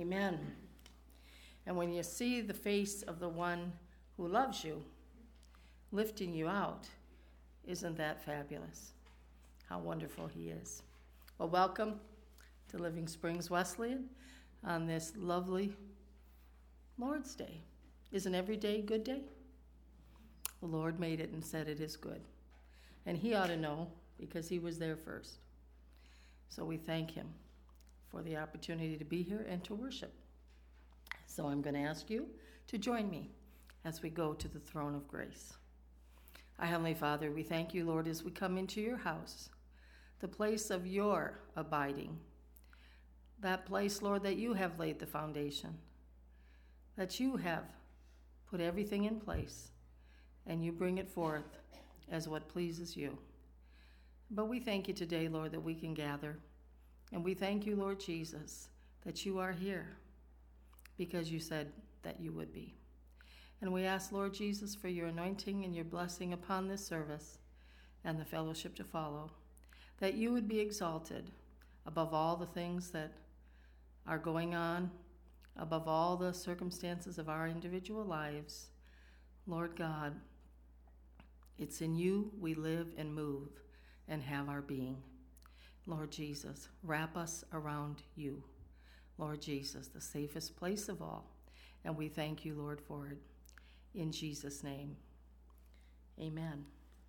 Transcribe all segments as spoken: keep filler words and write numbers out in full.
Amen. And when you see the face of the one who loves you, lifting you out, isn't that fabulous? How wonderful he is. Well, welcome to Living Springs Wesleyan on this lovely Lord's Day. Isn't every day a good day? The Lord made it and said it is good. And he ought to know because he was there first. So we thank him for the opportunity to be here and to worship. So I'm going to ask you to join me as we go to the throne of grace. Our Heavenly Father, we thank you, Lord, as we come into your house, the place of your abiding, that place, Lord, that you have laid the foundation, that you have put everything in place, and you bring it forth as what pleases you. But we thank you today, Lord, that we can gather, and we thank you, Lord Jesus, that you are here because you said that you would be. And we ask, Lord Jesus, for your anointing and your blessing upon this service and the fellowship to follow, that you would be exalted above all the things that are going on, above all the circumstances of our individual lives. Lord God, it's in you we live and move and have our being. Lord Jesus, wrap us around you. Lord Jesus, the safest place of all. And we thank you, Lord, for it. In Jesus' name, amen.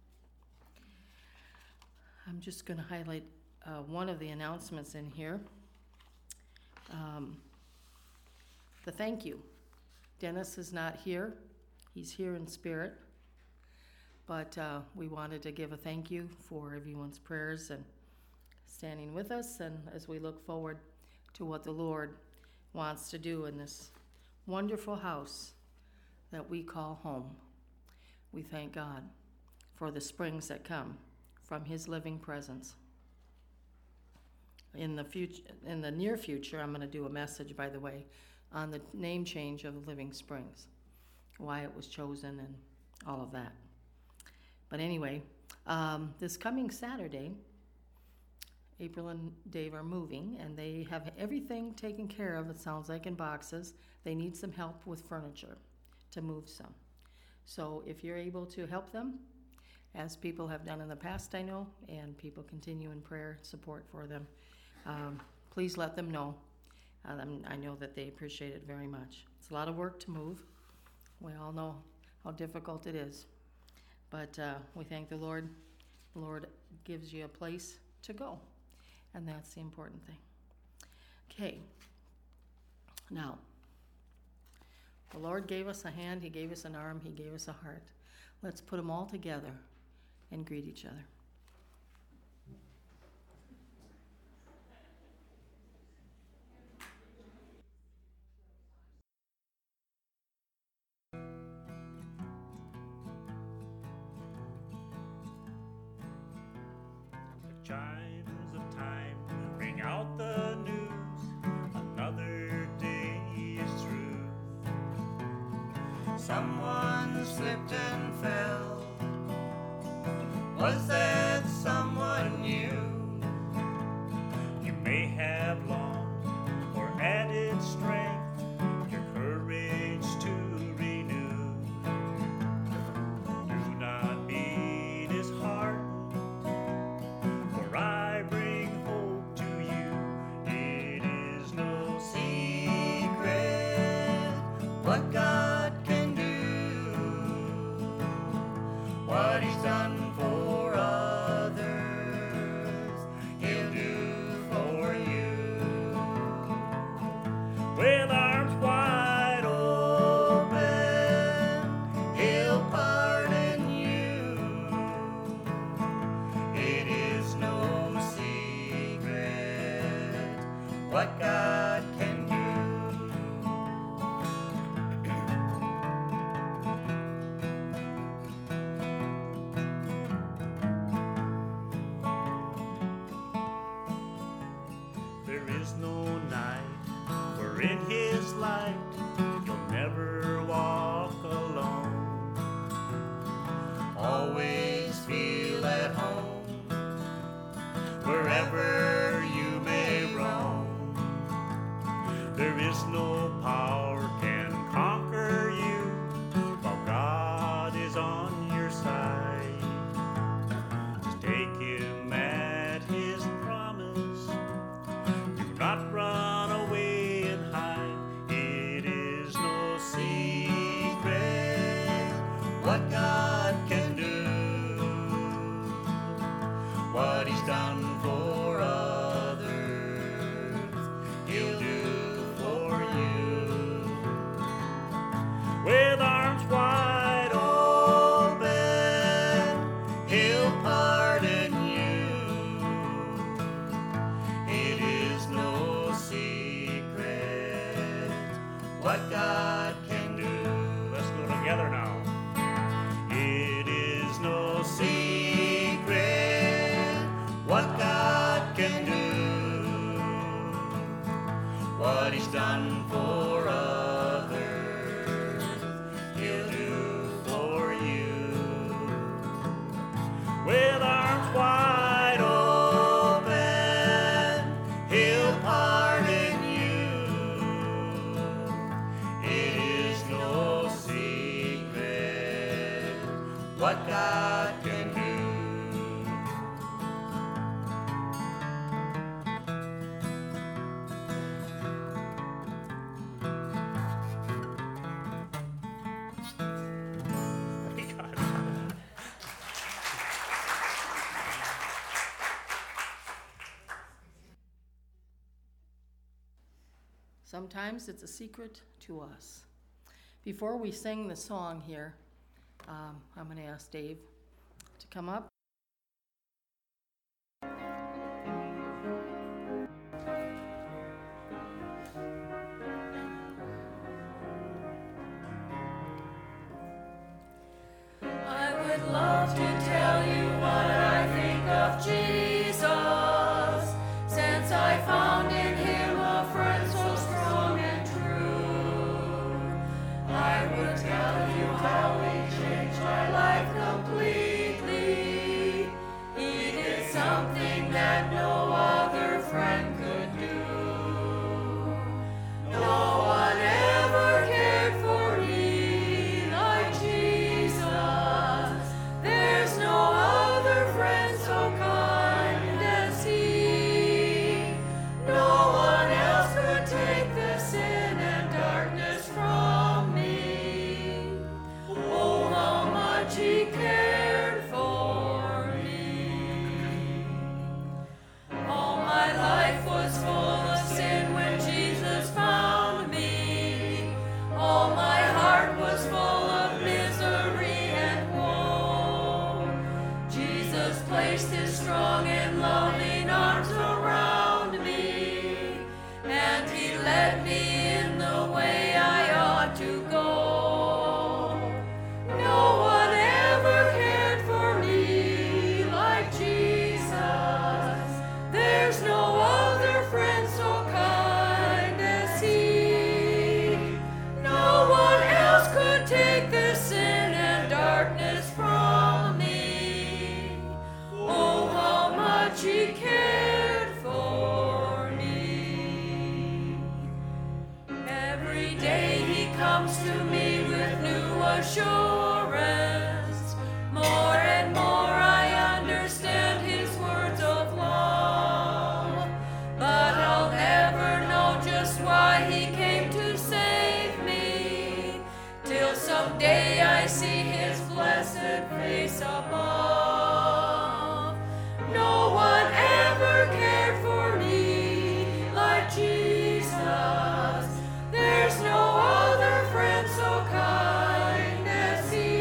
I'm just going to highlight uh, one of the announcements in here. Um, the thank you. Dennis is not here. He's here in spirit. But uh, we wanted to give a thank you for everyone's prayers and standing with us, and as we look forward to what the Lord wants to do in this wonderful house that we call home. We thank God for the springs that come from his living presence. In the future, in the near future, I'm going to do a message, by the way, on the name change of Living Springs, why it was chosen and all of that. But anyway, um, this coming Saturday, April and Dave are moving, and they have everything taken care of, it sounds like, in boxes. They need some help with furniture to move some. So if you're able to help them, as people have done in the past, I know, and people continue in prayer support for them, um, please let them know. Um, I know that they appreciate it very much. It's a lot of work to move. We all know how difficult it is. But uh, we thank the Lord. The Lord gives you a place to go, and that's the important thing. Okay. Now, the Lord gave us a hand, he gave us an arm, he gave us a heart. Let's put them all together and greet each other. The chimes of time ring out the news. Another day is through. Someone slipped and fell. Was that someone new? You may have long or added strength, your courage to renew. Do not be disheartened, for I bring hope to you. It is no secret what God can do. What he's done for others, he'll do for you. With arms wide open, he'll pardon you. It is no secret what God can do. There is no night, for in his light you'll never walk alone. Always feel at home wherever you may roam. There is no no power can conquer you while God is on your side. Just take him at his promise. Do not run away and hide. It is no secret what God can do, what he's done for others, he'll do for you. With arms wide open, he'll pardon you. It is no secret what God can do. Let's go together now. It is no secret what God can do, what he's done for others, he'll do for you. With arms wide open, he'll pardon you. It is no secret what God can do. Sometimes it's a secret to us. Before we sing the song here, um, I'm going to ask Dave to come up. I would love to tell you what I think of Jesus, since I found in him a friend so strong and true. I would tell you how he changed my life completely. He did something that no other friend could do. No one ever cared for me like Jesus. There's no other friend so kind as he. No one else could take the sin and darkness from me. Oh, how much he cared for me. All my life was full of sin when Jesus found me. All my heart was full of misery and woe. Jesus placed his strong and loving arms around me, and he led me in the way I ought to go. No one ever cared for me like Jesus. There's no other friend so kind as he. No one else could take the sin and darkness from me. Oh, how much he cared for me. Every day he comes to me with new assurance. More and more I understand his words of love. But I'll never know just why he came to save me, till someday I see his blessed face above. No one ever cared for me like Jesus. There's no other friend so kind as he.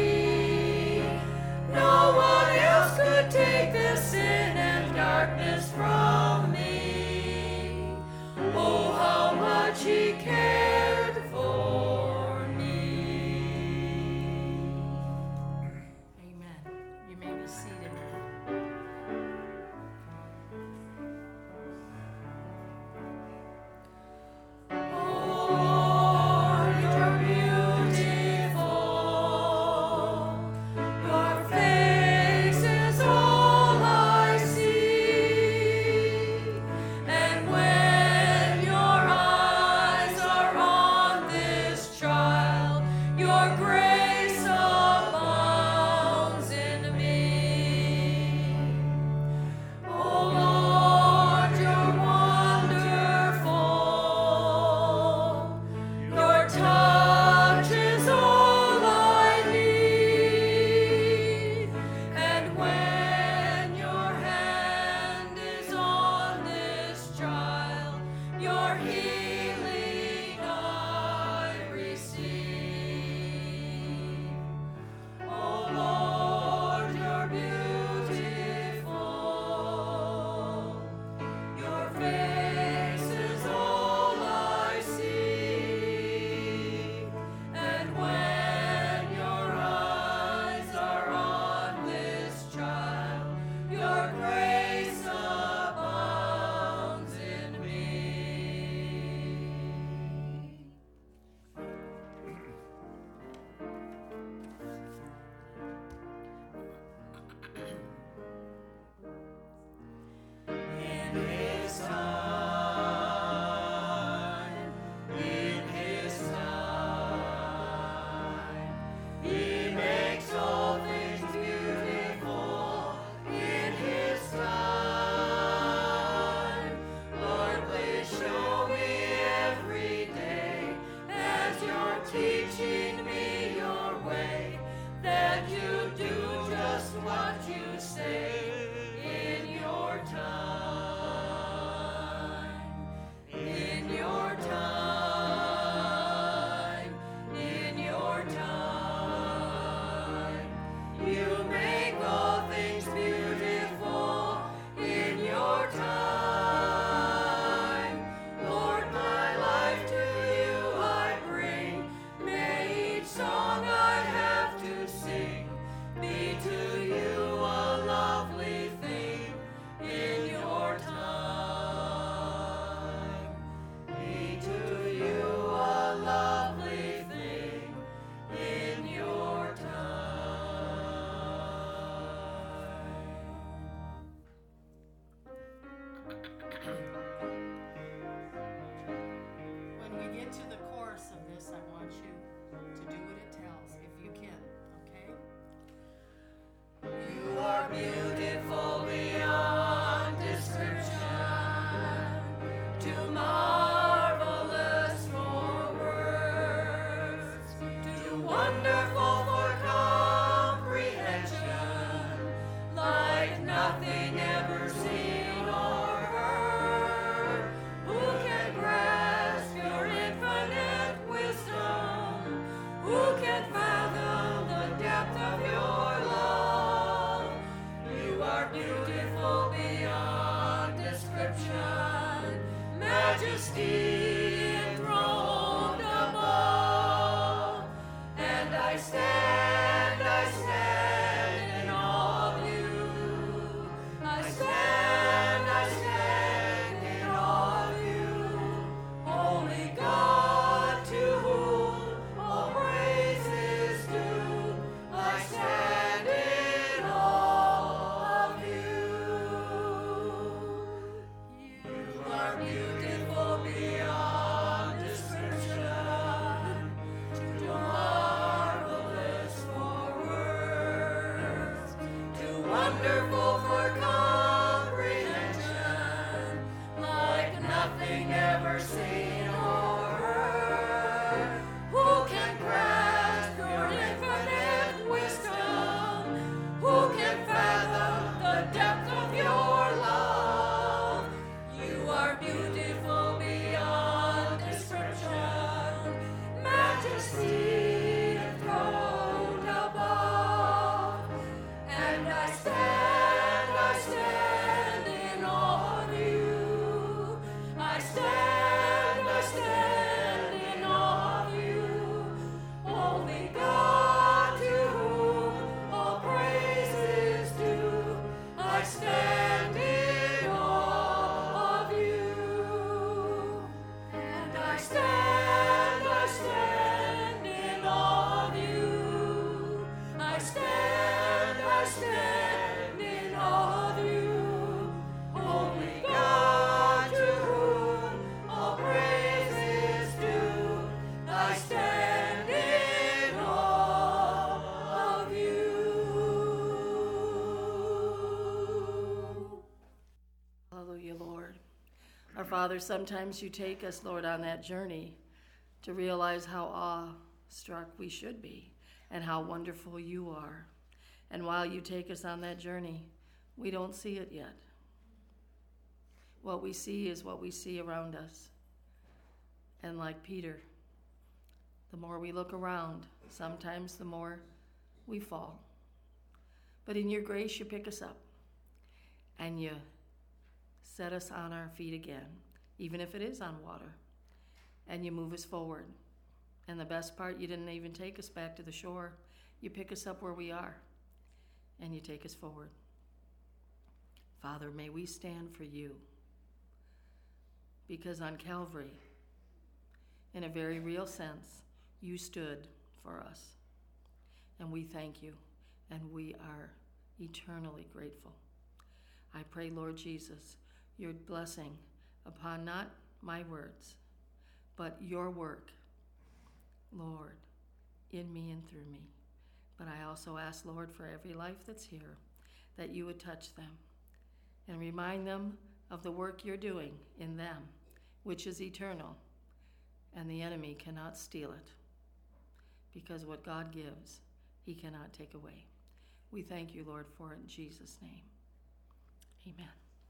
Father, sometimes you take us, Lord, on that journey to realize how awestruck we should be and how wonderful you are. And while you take us on that journey, we don't see it yet. What we see is what we see around us. And like Peter, the more we look around, sometimes the more we fall. But in your grace, you pick us up and you set us on our feet again, even if it is on water, and you move us forward. And the best part, you didn't even take us back to the shore. You pick us up where we are, and you take us forward. Father, may we stand for you, because on Calvary, in a very real sense, you stood for us. And we thank you, and we are eternally grateful. I pray, Lord Jesus, your blessing upon not my words, but your work, Lord, in me and through me. But I also ask, Lord, for every life that's here, that you would touch them and remind them of the work you're doing in them, which is eternal, and the enemy cannot steal it, because what God gives, he cannot take away. We thank you, Lord, for it in Jesus' name. Amen.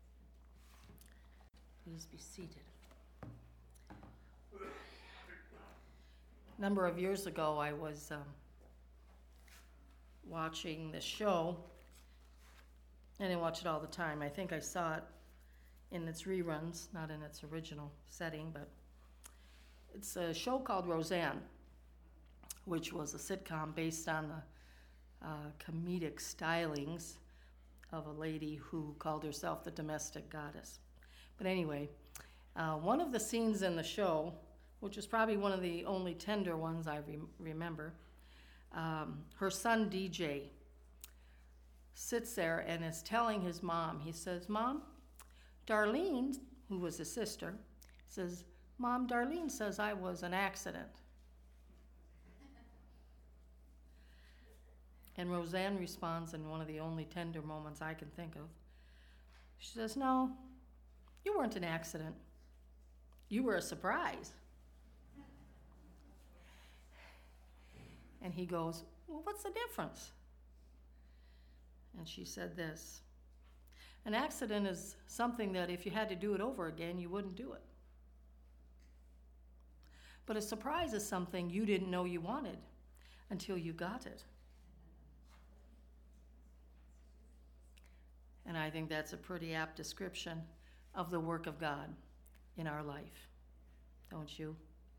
Please be seated. A number of years ago, I was um, watching this show. I didn't watch it all the time. I think I saw it in its reruns, not in its original setting, but it's a show called Roseanne, which was a sitcom based on the uh, comedic stylings of a lady who called herself the domestic goddess. But anyway, uh, one of the scenes in the show, which is probably one of the only tender ones I re- remember, um, her son D J sits there and is telling his mom, he says, "Mom, Darlene," who was his sister, says, "Mom, Darlene says I was an accident." And Roseanne responds in one of the only tender moments I can think of. She says, "No, you weren't an accident. You were a surprise." And he goes, "Well, what's the difference?" And she said this: "An accident is something that if you had to do it over again, you wouldn't do it. But a surprise is something you didn't know you wanted until you got it." And I think that's a pretty apt description of the work of God in our life, don't you?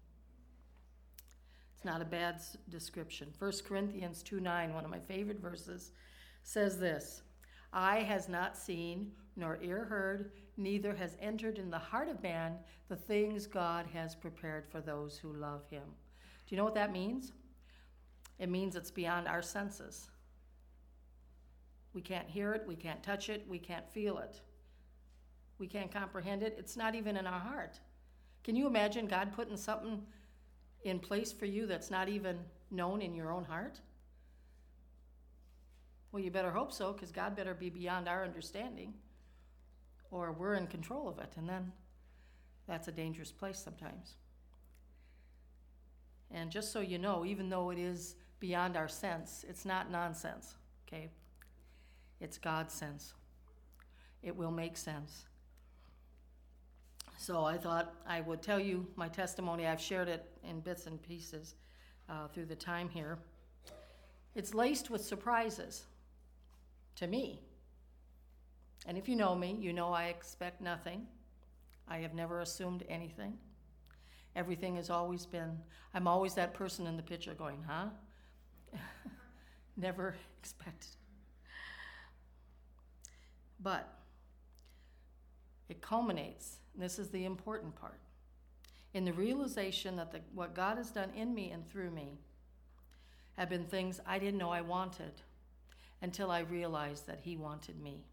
It's not a bad s- description. First Corinthians two nine, one of my favorite verses, says this: "Eye has not seen, nor ear heard, neither has entered in the heart of man the things God has prepared for those who love him." Do you know what that means? It means it's beyond our senses. We can't hear it, we can't touch it, we can't feel it. We can't comprehend it. It's not even in our heart. Can you imagine God putting something in place for you that's not even known in your own heart? Well, you better hope so, because God better be beyond our understanding, or we're in control of it, and then that's a dangerous place sometimes. And just so you know, even though it is beyond our sense, it's not nonsense, okay? It's God's sense. It will make sense. So I thought I would tell you my testimony. I've shared it in bits and pieces uh, through the time here. It's laced with surprises to me. And if you know me, you know I expect nothing. I have never assumed anything. Everything has always been, I'm always that person in the picture going, huh? Never expected. But it culminates, and this is the important part, in the realization that the, what God has done in me and through me have been things I didn't know I wanted until I realized that he wanted me.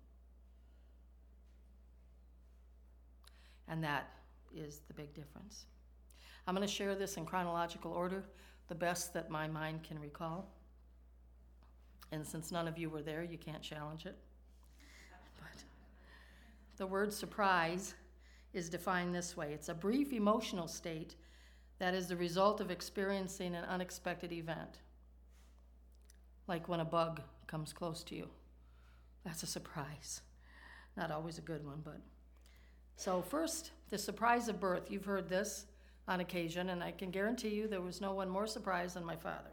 And that is the big difference. I'm going to share this in chronological order, the best that my mind can recall. And since none of you were there, you can't challenge it. But the word surprise is defined this way. It's a brief emotional state that is the result of experiencing an unexpected event. Like when a bug comes close to you. That's a surprise. Not always a good one, but. So first, the surprise of birth. You've heard this on occasion, and I can guarantee you there was no one more surprised than my father.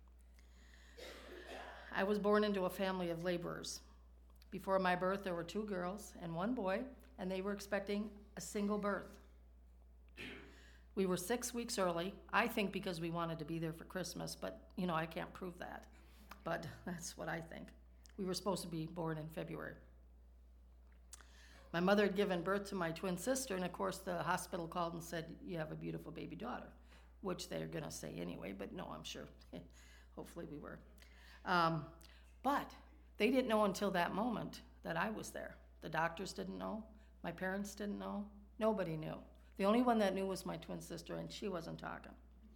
I was born into a family of laborers. Before my birth, there were two girls and one boy, and they were expecting a single birth. We were six weeks early, I think because we wanted to be there for Christmas, but, you know, I can't prove that. But that's what I think. We were supposed to be born in February. My mother had given birth to my twin sister, and of course the hospital called and said, you have a beautiful baby daughter, which they're going to say anyway, but no, I'm sure. Hopefully we were. Um, but they didn't know until that moment that I was there. The doctors didn't know. My parents didn't know. Nobody knew. The only one that knew was my twin sister, and she wasn't talking.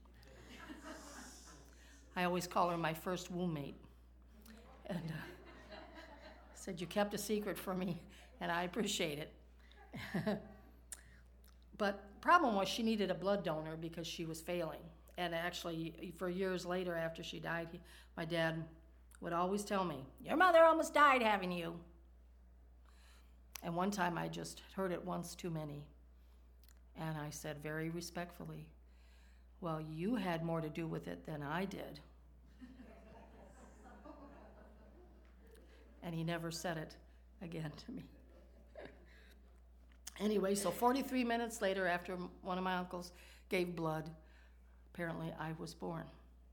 I always call her my first womb mate. And uh, said, you kept a secret from me, and I appreciate it. But problem was she needed a blood donor because she was failing. And actually, for years later after she died, he, my dad would always tell me, your mother almost died having you. And one time I just heard it once too many. And I said very respectfully, well, you had more to do with it than I did. And he never said it again to me. Anyway, so forty-three minutes later, after one of my uncles gave blood, apparently I was born.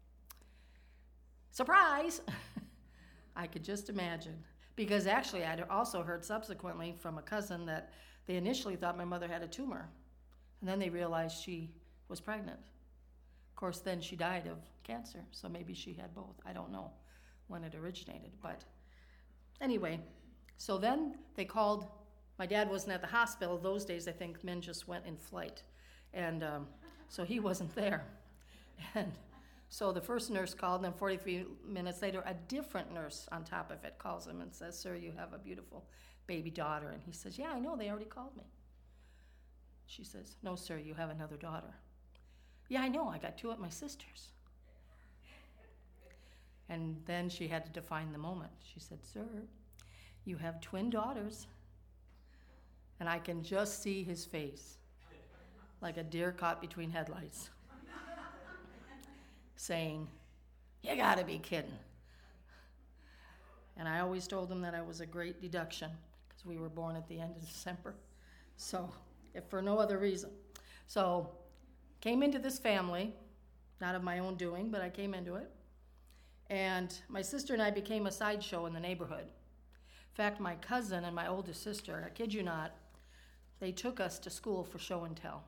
Surprise! I could just imagine. Because actually, I'd also heard subsequently from a cousin that they initially thought my mother had a tumor. And then they realized she was pregnant. Of course, then she died of cancer, so maybe she had both. I don't know when it originated, but anyway, so then they called. My dad wasn't at the hospital. Those days, I think men just went in flight. And um, so he wasn't there. And so the first nurse called, and then forty-three minutes later, a different nurse on top of it calls him and says, sir, you have a beautiful baby daughter. And he says, yeah, I know, they already called me. She says, no, sir, you have another daughter. Yeah, I know, I got two at my sister's. And then she had to define the moment. She said, sir, you have twin daughters. And I can just see his face, like a deer caught between headlights, saying, you gotta be kidding. And I always told him that I was a great deduction, because we were born at the end of December. So, if for no other reason. So, came into this family, not of my own doing, but I came into it. And my sister and I became a sideshow in the neighborhood. In fact, my cousin and my oldest sister, I kid you not, they took us to school for show and tell.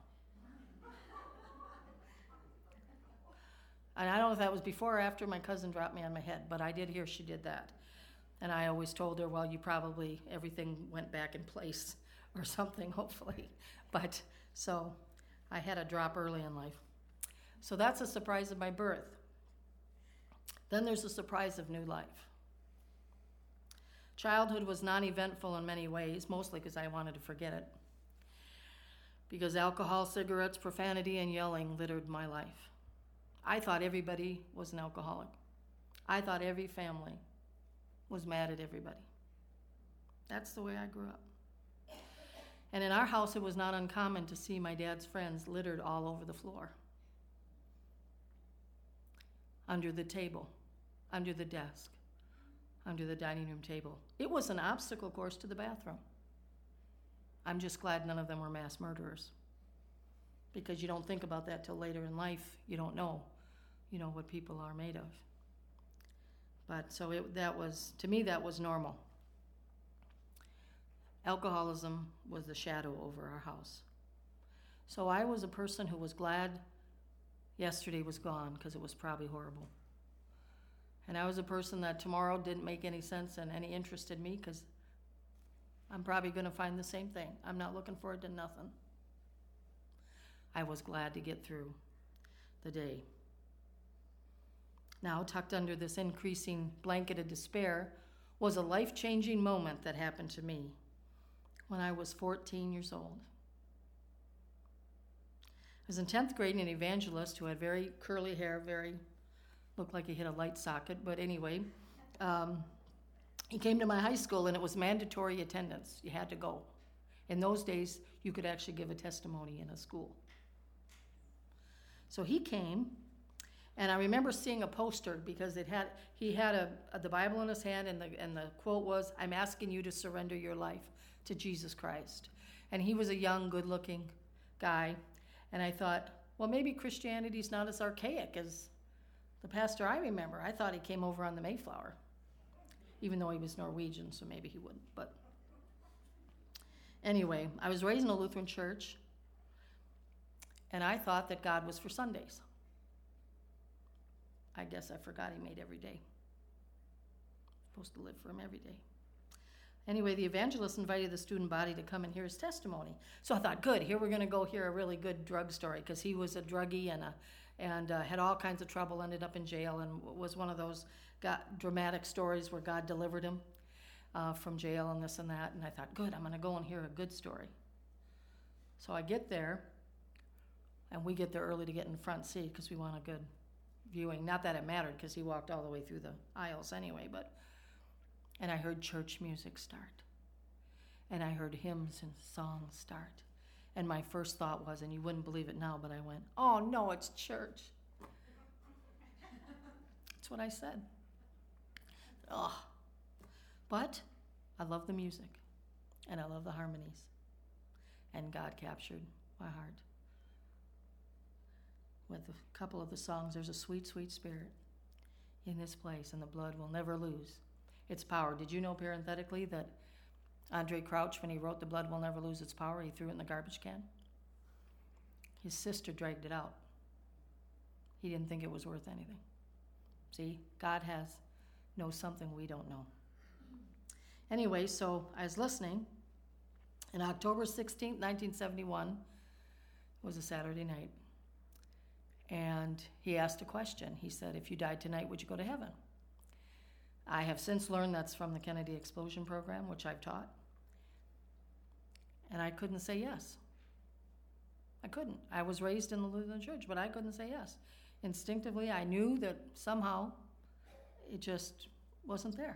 And I don't know if that was before or after my cousin dropped me on my head, but I did hear she did that. And I always told her, well, you probably, everything went back in place or something, hopefully. But, so, I had a drop early in life. So that's a surprise of my birth. Then there's a surprise of new life. Childhood was non-eventful in many ways, mostly because I wanted to forget it. Because alcohol, cigarettes, profanity, and yelling littered my life. I thought everybody was an alcoholic. I thought every family was mad at everybody. That's the way I grew up. And in our house, it was not uncommon to see my dad's friends littered all over the floor. Under the table, under the desk, under the dining room table. It was an obstacle course to the bathroom. I'm just glad none of them were mass murderers. Because you don't think about that till later in life. You don't know, you know, what people are made of. But so it, that was, to me, that was normal. Alcoholism was the shadow over our house. So I was a person who was glad yesterday was gone because it was probably horrible. And I was a person that tomorrow didn't make any sense and any interest in me because I'm probably going to find the same thing. I'm not looking forward to nothing. I was glad to get through the day. Now, tucked under this increasing blanket of despair was a life-changing moment that happened to me when I was fourteen years old. I was in tenth grade, and an evangelist who had very curly hair, very, looked like he hit a light socket, but anyway, um, he came to my high school, and it was mandatory attendance. You had to go. In those days, you could actually give a testimony in a school. So he came, and I remember seeing a poster because it had he had a, a the Bible in his hand, and the and the quote was, "I'm asking you to surrender your life to Jesus Christ." And he was a young, good-looking guy, and I thought, well, maybe Christianity's not as archaic as the pastor I remember. I thought he came over on the Mayflower, even though he was Norwegian, so maybe he wouldn't. But anyway, I was raised in a Lutheran church, and I thought that God was for Sundays. I guess I forgot he made every day. Supposed to live for him every day. Anyway, the evangelist invited the student body to come and hear his testimony. So I thought, good, here we're going to go hear a really good drug story, because he was a druggie and a, and uh, had all kinds of trouble, ended up in jail, and was one of those got dramatic stories where God delivered him uh, from jail and this and that. And I thought, good, I'm going to go and hear a good story. So I get there, and we get there early to get in the front seat because we want a good viewing. Not that it mattered, because he walked all the way through the aisles anyway, but and I heard church music start, and I heard hymns and songs start, and my first thought was, and you wouldn't believe it now, but I went, oh no, it's church. That's what I said. Ugh. But I love the music, and I love the harmonies, and God captured my heart. With a couple of the songs, there's a sweet, sweet spirit in this place, and the blood will never lose its power. Did you know, parenthetically, that Andre Crouch, when he wrote The Blood Will Never Lose Its Power, he threw it in the garbage can? His sister dragged it out. He didn't think it was worth anything. See, God has knows something we don't know. Anyway, so I was listening, and October sixteenth, nineteen seventy-one was a Saturday night. And he asked a question. He said, if you died tonight, would you go to heaven? I have since learned that's from the Kennedy Explosion Program, which I've taught. And I couldn't say yes. I couldn't. I was raised in the Lutheran Church, but I couldn't say yes. Instinctively, I knew that somehow it just wasn't there.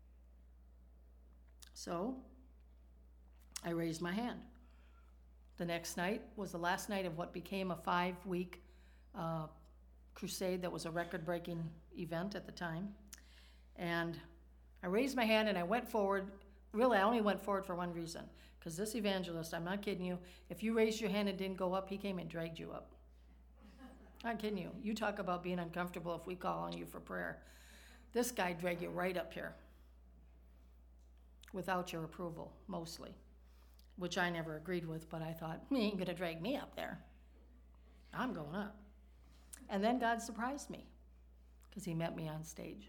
So I raised my hand. The next night was the last night of what became a five-week uh, crusade that was a record-breaking event at the time. And I raised my hand and I went forward. Really, I only went forward for one reason. Because this evangelist, I'm not kidding you, if you raised your hand and didn't go up, he came and dragged you up. I'm not kidding you. You talk about being uncomfortable if we call on you for prayer. This guy dragged you right up here. Without your approval, mostly. Which I never agreed with, but I thought, he ain't going to drag me up there. I'm going up. And then God surprised me. Because he met me on stage.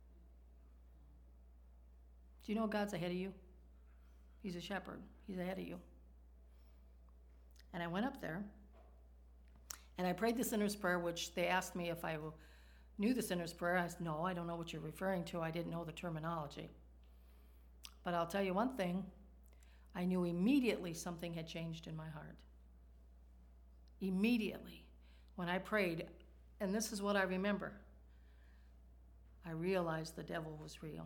Do you know God's ahead of you? He's a shepherd. He's ahead of you. And I went up there, and I prayed the sinner's prayer, which they asked me if I knew the sinner's prayer. I said, no, I don't know what you're referring to. I didn't know the terminology. But I'll tell you one thing. I knew immediately something had changed in my heart. Immediately. When I prayed, and this is what I remember, I realized the devil was real.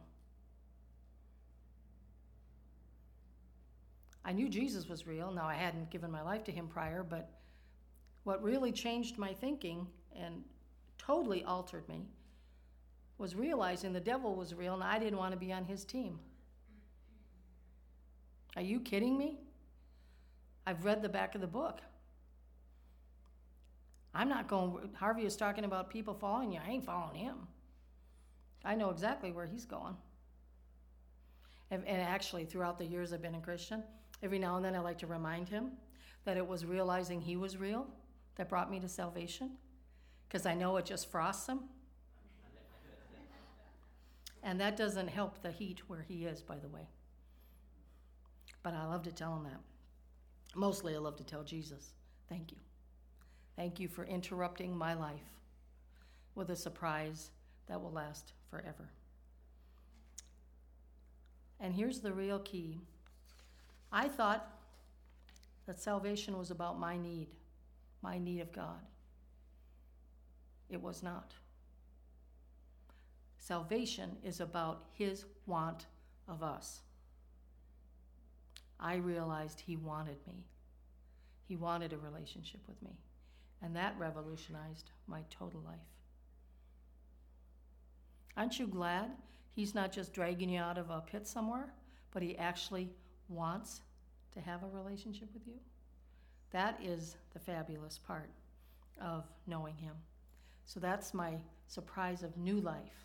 I knew Jesus was real. Now, I hadn't given my life to him prior, but what really changed my thinking and totally altered me was realizing the devil was real and I didn't want to be on his team. Are you kidding me? I've read the back of the book. I'm not going, Harvey is talking about people following you. I ain't following him. I know exactly where he's going. And, and actually, throughout the years I've been a Christian, every now and then I like to remind him that it was realizing he was real that brought me to salvation, because I know it just frosts him. And that doesn't help the heat where he is, by the way. But I love to tell him that. Mostly I love to tell Jesus, thank you. Thank you for interrupting my life with a surprise that will last forever. And here's the real key. I thought that salvation was about my need, my need of God. It was not. Salvation is about his want of us. I realized he wanted me. He wanted a relationship with me. And that revolutionized my total life. Aren't you glad he's not just dragging you out of a pit somewhere, but he actually wants to have a relationship with you? That is the fabulous part of knowing him. So that's my surprise of new life.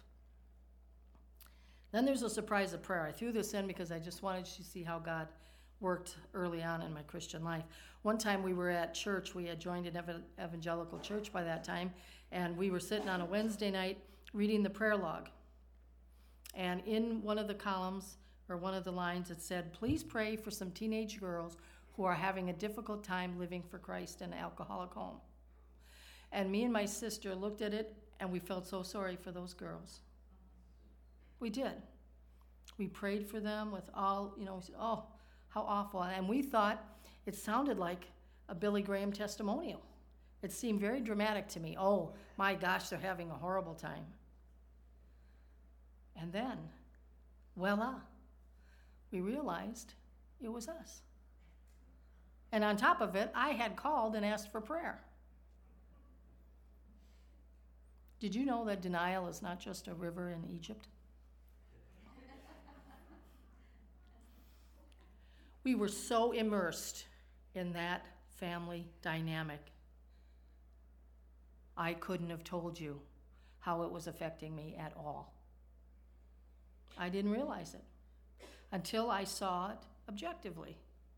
Then there's a surprise of prayer. I threw this in because I just wanted you to see how God worked early on in my Christian life. One time we were at church. We had joined an ev- evangelical church by that time, and we were sitting on a Wednesday night reading the prayer log. And in one of the columns, or one of the lines, it said, "Please pray for some teenage girls who are having a difficult time living for Christ in an alcoholic home." And me and my sister looked at it, and we felt so sorry for those girls. We did. We prayed for them with all, you know, we said, oh, how awful. And we thought it sounded like a Billy Graham testimonial. It seemed very dramatic to me. Oh, my gosh, they're having a horrible time. And then, voila, we realized it was us. And on top of it, I had called and asked for prayer. Did you know that denial is not just a river in Egypt? We were so immersed in that family dynamic. I couldn't have told you how it was affecting me at all. I didn't realize it until I saw it objectively.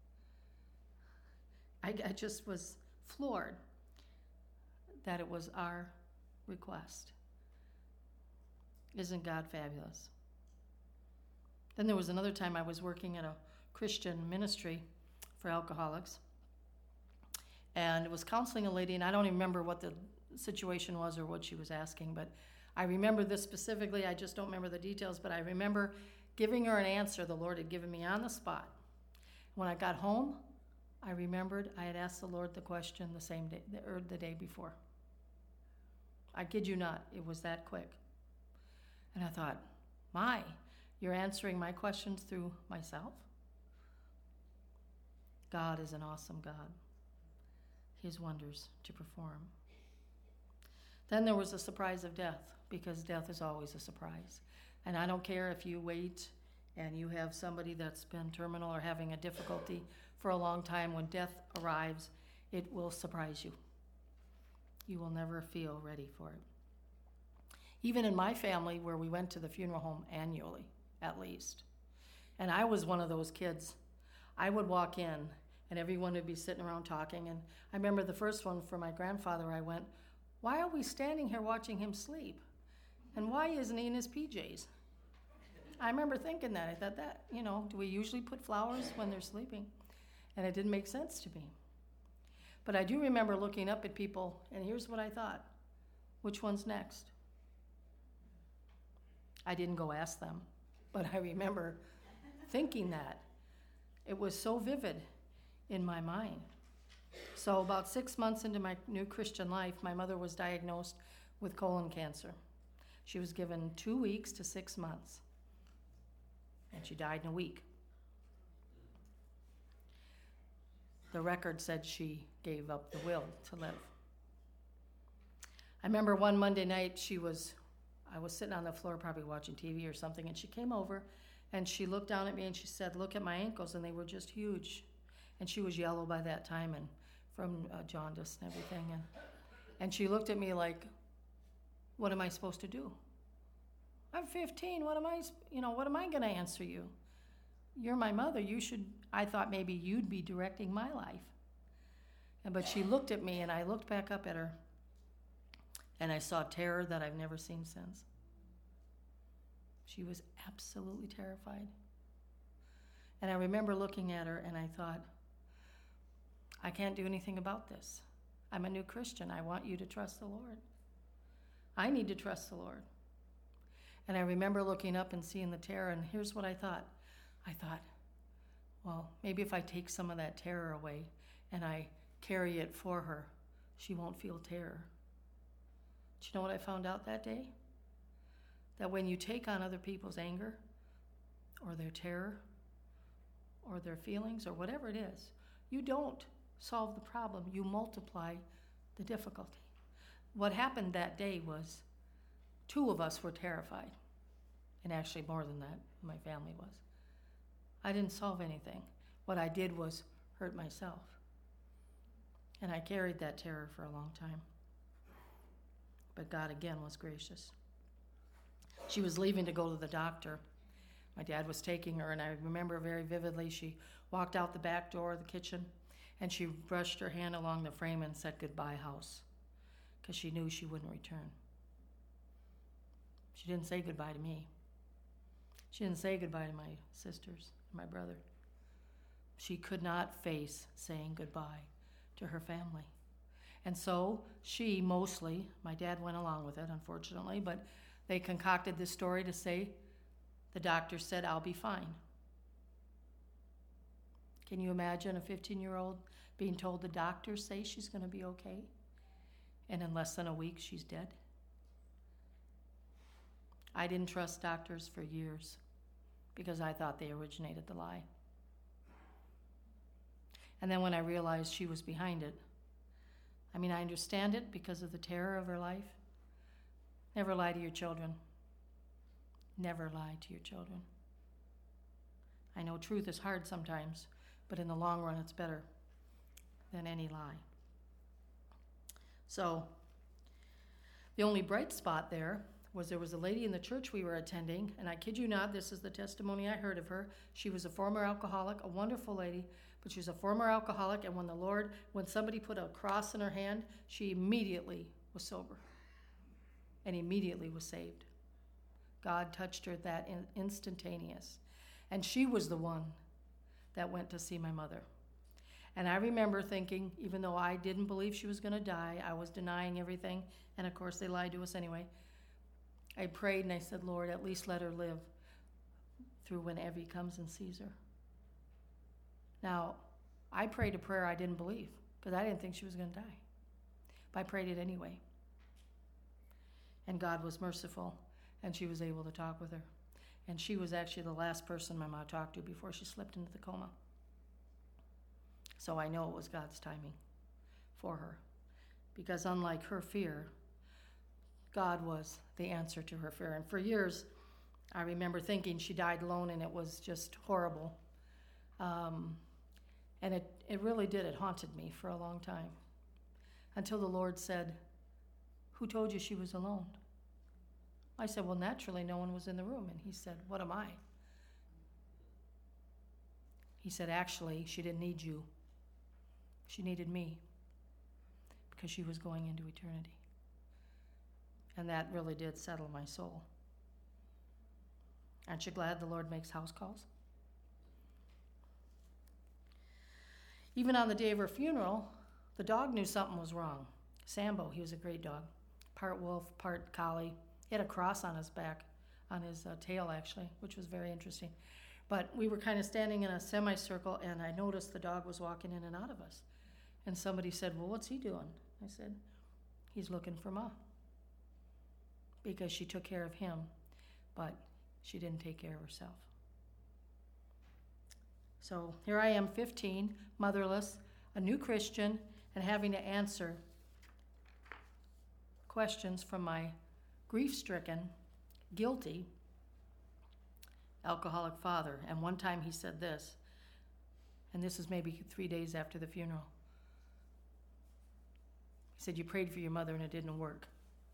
I, I just was floored that it was our request. Isn't God fabulous? Then there was another time I was working at a Christian ministry for alcoholics, and it was counseling a lady, and I don't even remember what the situation was or what she was asking, but I remember this specifically. I just don't remember the details, but I remember giving her an answer the Lord had given me on the spot. When I got home, I remembered I had asked the Lord the question the same day, or the day before. I kid you not, it was that quick. And I thought, my, you're answering my questions through myself? God is an awesome God. He has wonders to perform. Then there was a surprise of death, because death is always a surprise. And I don't care if you wait and you have somebody that's been terminal or having a difficulty for a long time. When death arrives, it will surprise you. You will never feel ready for it. Even in my family, where we went to the funeral home annually, at least, and I was one of those kids, I would walk in and everyone would be sitting around talking. And I remember the first one for my grandfather, I went, "Why are we standing here watching him sleep? And why isn't he in his P Js?" I remember thinking that. I thought that, you know, do we usually put flowers when they're sleeping? And it didn't make sense to me. But I do remember looking up at people, and here's what I thought. Which one's next? I didn't go ask them, but I remember thinking that. It was so vivid in my mind. So about six months into my new Christian life, my mother was diagnosed with colon cancer. She was given two weeks to six months, and she died in a week. The record said she gave up the will to live. I remember one Monday night, she was, I was sitting on the floor probably watching T V or something, and she came over and she looked down at me and she said, "Look at my ankles," and they were just huge. And she was yellow by that time and from uh, jaundice and everything. And, and she looked at me like, "What am I supposed to do? I'm fifteen. What am I, you know, what am I going to answer you? You're my mother. You should," I thought maybe you'd be directing my life. And, but she looked at me and I looked back up at her and I saw terror that I've never seen since. She was absolutely terrified. And I remember looking at her and I thought, I can't do anything about this. I'm a new Christian. I want you to trust the Lord. I need to trust the Lord. And I remember looking up and seeing the terror, and here's what I thought. I thought, well, maybe if I take some of that terror away and I carry it for her, she won't feel terror. Do you know what I found out that day? That when you take on other people's anger or their terror or their feelings or whatever it is, you don't solve the problem. You multiply the difficulty. What happened that day was two of us were terrified, and actually more than that, my family was. I didn't solve anything. What I did was hurt myself. And I carried that terror for a long time. But God again was gracious. She was leaving to go to the doctor. My dad was taking her, and I remember very vividly, she walked out the back door of the kitchen, and she brushed her hand along the frame and said, "Goodbye, house," because she knew she wouldn't return. She didn't say goodbye to me. She didn't say goodbye to my sisters, my brother. She could not face saying goodbye to her family. And so she mostly, my dad went along with it, unfortunately, but they concocted this story to say, the doctor said, "I'll be fine." Can you imagine a fifteen-year-old being told the doctors say she's going to be okay, and in less than a week she's dead? I didn't trust doctors for years because I thought they originated the lie. And then when I realized she was behind it, I mean, I understand it because of the terror of her life. Never lie to your children. Never lie to your children. I know truth is hard sometimes, but in the long run, it's better than any lie. So, the only bright spot there was there was a lady in the church we were attending, and I kid you not, this is the testimony I heard of her. She was a former alcoholic, a wonderful lady, but she was a former alcoholic, and when the Lord, when somebody put a cross in her hand, she immediately was sober and immediately was saved. God touched her that in, instantaneous. And she was the one that went to see my mother. And I remember thinking, even though I didn't believe she was going to die, I was denying everything, and of course they lied to us anyway. I prayed and I said, "Lord, at least let her live through when Evie comes and sees her." Now, I prayed a prayer I didn't believe because I didn't think she was going to die. But I prayed it anyway. And God was merciful, and she was able to talk with her. And she was actually the last person my mom talked to before she slipped into the coma. So I know it was God's timing for her. Because unlike her fear, God was the answer to her fear. And for years, I remember thinking she died alone, and it was just horrible. Um, and it, it really did. It haunted me for a long time. Until the Lord said, "Who told you she was alone?" I said, "Well, naturally, no one was in the room." And he said, "What am I?" He said, "Actually, she didn't need you. She needed me because she was going into eternity." And that really did settle my soul. Aren't you glad the Lord makes house calls? Even on the day of her funeral, the dog knew something was wrong. Sambo, he was a great dog. Part wolf, part collie. He had a cross on his back, on his uh, tail actually, which was very interesting. But we were kind of standing in a semicircle, and I noticed the dog was walking in and out of us. And somebody said, "Well, what's he doing?" I said, "He's looking for Ma." Because she took care of him, but she didn't take care of herself. So here I am, fifteen, motherless, a new Christian, and having to answer questions from my grief-stricken, guilty, alcoholic father. And one time he said this, and this is maybe three days after the funeral. He said, "You prayed for your mother and it didn't work."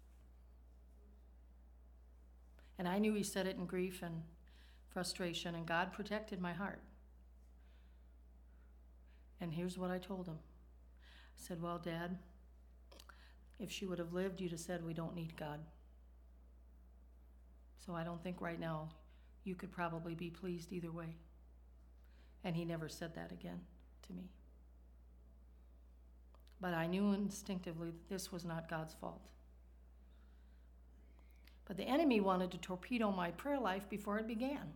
And I knew he said it in grief and frustration, and God protected my heart. And here's what I told him. I said, "Well, Dad, if she would have lived, you'd have said we don't need God. So I don't think right now you could probably be pleased either way." And he never said that again to me. But I knew instinctively that this was not God's fault. But the enemy wanted to torpedo my prayer life before it began.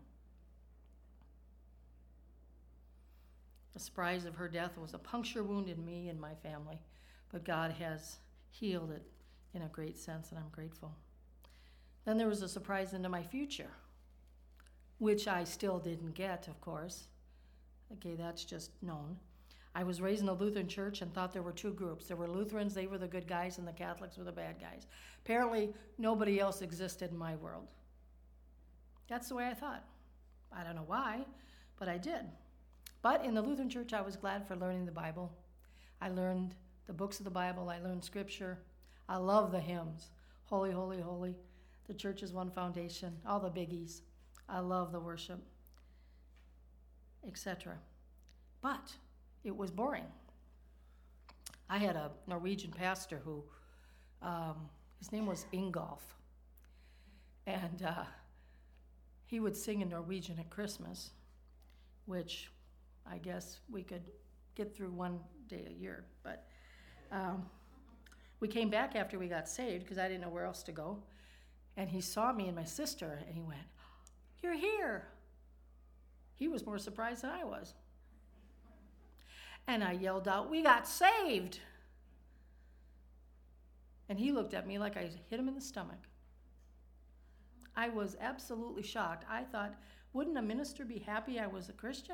The surprise of her death was a puncture wound in me and my family. but God has healed it in a great sense, and I'm grateful. Then there was a surprise into my future, which I still didn't get, of course. Okay, that's just known. I was raised in a Lutheran church and thought there were two groups. There were Lutherans, they were the good guys, and the Catholics were the bad guys. Apparently, nobody else existed in my world. That's the way I thought. I don't know why, but I did. But in the Lutheran church, I was glad for learning the Bible. I learned the books of the Bible. I learned Scripture. I love the hymns. Holy, holy, holy. The church is one foundation. All the biggies. I love the worship, et cetera. But it was boring. I had a Norwegian pastor who, um, his name was Ingolf. And uh, he would sing in Norwegian at Christmas, which I guess we could get through one day a year. But um, we came back after we got saved because I didn't know where else to go. And he saw me and my sister, and he went, "You're here." He was more surprised than I was. And I yelled out, "We got saved." And he looked at me like I hit him in the stomach. I was absolutely shocked. I thought, wouldn't a minister be happy I was a Christian?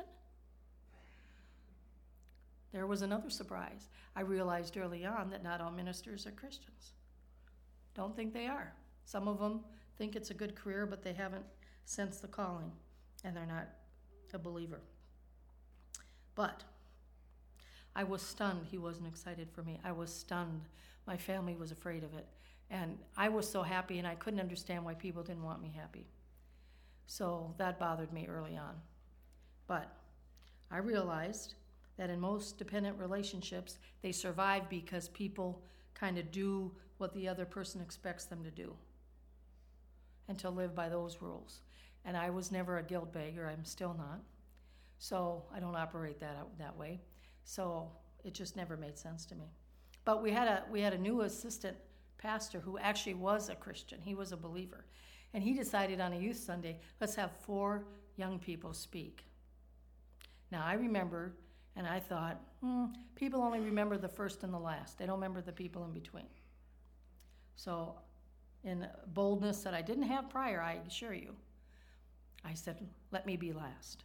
There was another surprise. I realized early on that not all ministers are Christians. Don't think they are. Some of them think it's a good career, but they haven't sensed the calling, and they're not a believer. But I was stunned he wasn't excited for me. I was stunned. My family was afraid of it. And I was so happy, and I couldn't understand why people didn't want me happy. So that bothered me early on. But I realized that in most dependent relationships, they survive because people kind of do what the other person expects them to do and to live by those rules. And I was never a guilt beggar. I'm still not. So I don't operate that out that way. So it just never made sense to me. But we had a we had a new assistant pastor who actually was a Christian. He was a believer. And he decided on a youth Sunday, let's have four young people speak. Now I remember, and I thought, hmm, people only remember the first and the last. They don't remember the people in between. So in boldness that I didn't have prior, I assure you, I said, let me be last.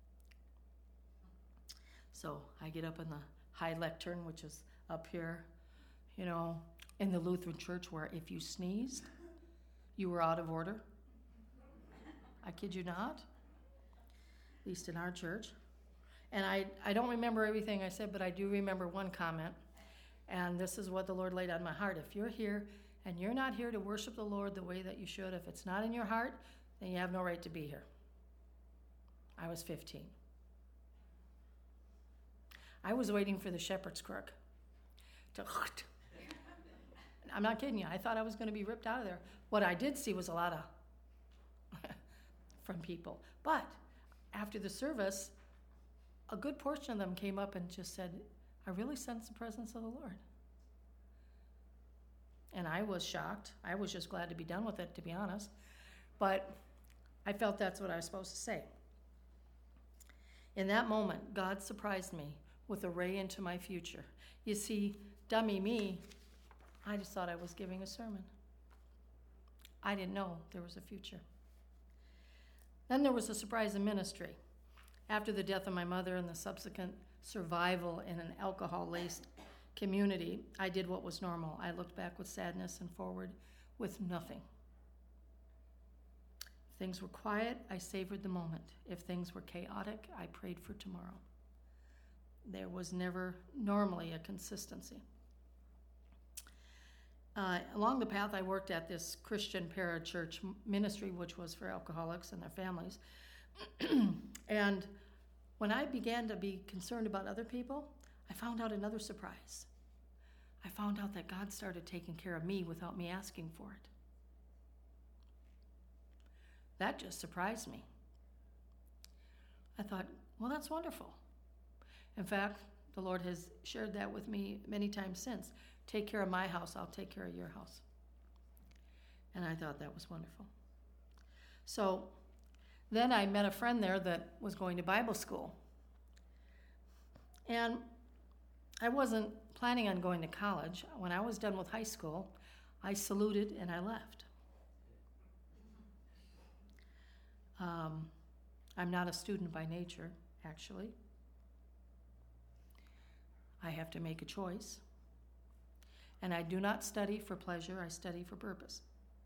So I get up in the high lectern, which is up here, you know, in the Lutheran church where if you sneezed, you were out of order. I kid you not, at least in our church. And I, I don't remember everything I said, but I do remember one comment. And this is what the Lord laid on my heart. If you're here and you're not here to worship the Lord the way that you should, if it's not in your heart, then you have no right to be here. I was fifteen. I was waiting for the shepherd's crook to... I'm not kidding you. I thought I was going to be ripped out of there. What I did see was a lot of from people. But after the service, a good portion of them came up and just said, I really sense the presence of the Lord. And I was shocked. I was just glad to be done with it, to be honest. But I felt that's what I was supposed to say. In that moment, God surprised me with a ray into my future. You see, dummy me, I just thought I was giving a sermon. I didn't know there was a future. Then there was a surprise in ministry. After the death of my mother and the subsequent survival in an alcohol-laced community, I did what was normal. I looked back with sadness and forward with nothing. If things were quiet, I savored the moment. If things were chaotic, I prayed for tomorrow. There was never normally a consistency. Uh, along the path, I worked at this Christian parachurch ministry, which was for alcoholics and their families. And when I began to be concerned about other people, I found out another surprise. I found out that God started taking care of me without me asking for it. That just surprised me. I thought, well, that's wonderful. In fact, the Lord has shared that with me many times since. Take care of my house, I'll take care of your house. And I thought that was wonderful. So then I met a friend there that was going to Bible school. And I wasn't planning on going to college. When I was done with high school, I saluted and I left. Um, I'm not a student by nature, actually. I have to make a choice. And I do not study for pleasure, I study for purpose.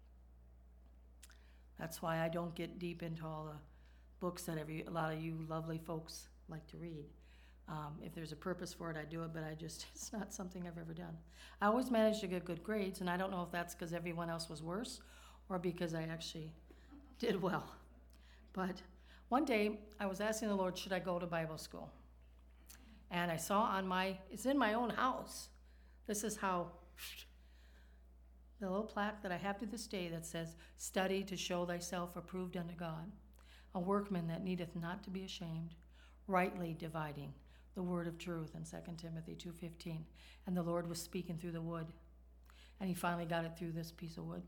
That's why I don't get deep into all the books that every a lot of you lovely folks like to read. Um, if there's a purpose for it, I do it, but I just, it's not something I've ever done. I always managed to get good grades, and I don't know if that's because everyone else was worse or because I actually did well. But one day, I was asking the Lord, should I go to Bible school? And I saw on my, it's in my own house. This is how, the little plaque that I have to this day that says, study to show thyself approved unto God, a workman that needeth not to be ashamed, rightly dividing the word of truth in Second Timothy two fifteen. And the Lord was speaking through the wood. And he finally got it through this piece of wood.